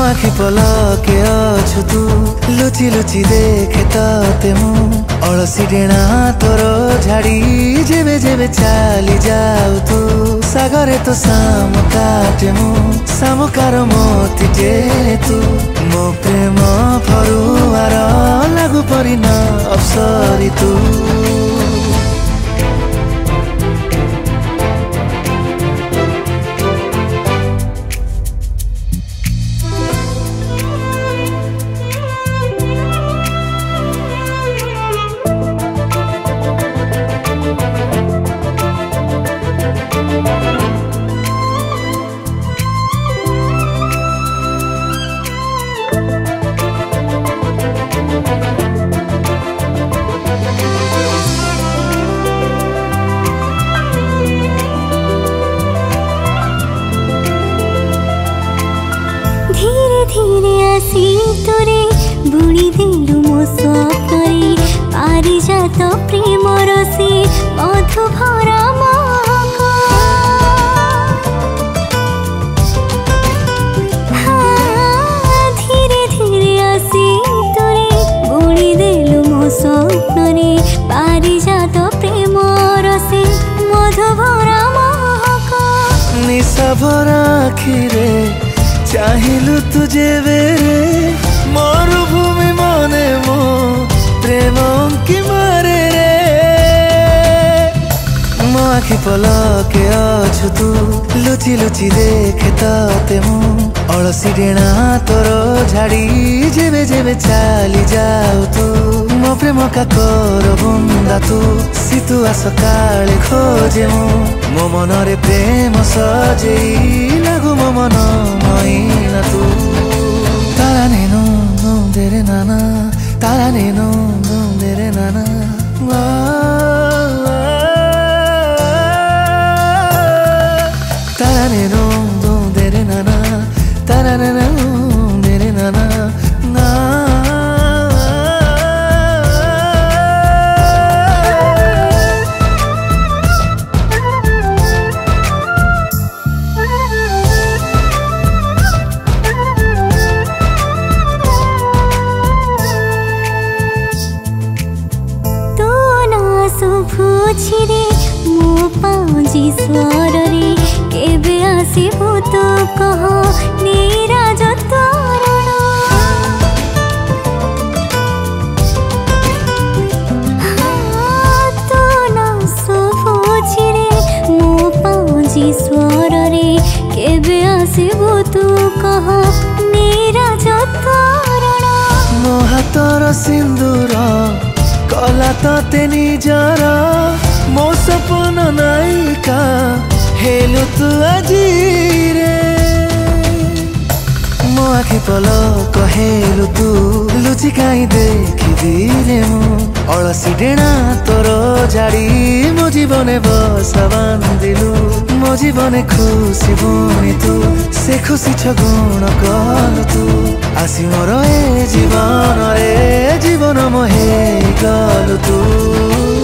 आखि पलके अछु तू लुचि लुचि देखे ते मु अलसी डेणा तोर झाड़ी जेबे जेबे चाली जाऊ तू सागरे तो साम काटे मु सामुकार मोती टेरे तू मो प्रेम फरुआर लागू परी न अप्सरी तू धीरे आसी तोरे बुणी देलु मो स्वप्नरे पारिजात प्रेम रसे मधु भरा महक धीरे धीरे आसी तोरे बुणी देलु मो स्वप्नरे पारिजात प्रेम रसे मधु भरा महक निशा भरा आखिरे चाहिलु तुझे बेरे मरुभूमि मने मो प्रेम की मारे रे मो आखि पलके अछु तू लुचि लुचि देखे ते मु अलसी डेणा तोर झाड़ी जेबे जेबे चाली जाऊ तू मो प्रेम काकर बुंदा तू सितुआ सकाळे खोजे मो मनरे प्रेम सजेई लागू मो मन मैना तू तारा नेनो देरे नाना तारा नेनो देरे नाना तारा नेनो देरे नाना तारा नेनो देरे नाना भोझिरे मो पाउजी स्वररे केबे आसिबो तो कह नीरज तोरण तो नासो भोझिरे मो पाउजी स्वररे केबे आसिबो तो कह नीरज तोरण मो हातर सिंदूर कला ते निजर मो सपन नायिका हेलु तू आजी रे मो आखि पलक हेलु तू लुचि काई देखी दिले मु अलसी डेणा तोर झाड़ी मो जीवने बसा बांधिलु मो जीवने खुशी बुणी तू से खुशी छगुण कलु तू आसी मोर ए जीवन रे जीवन मोहे गलु तू।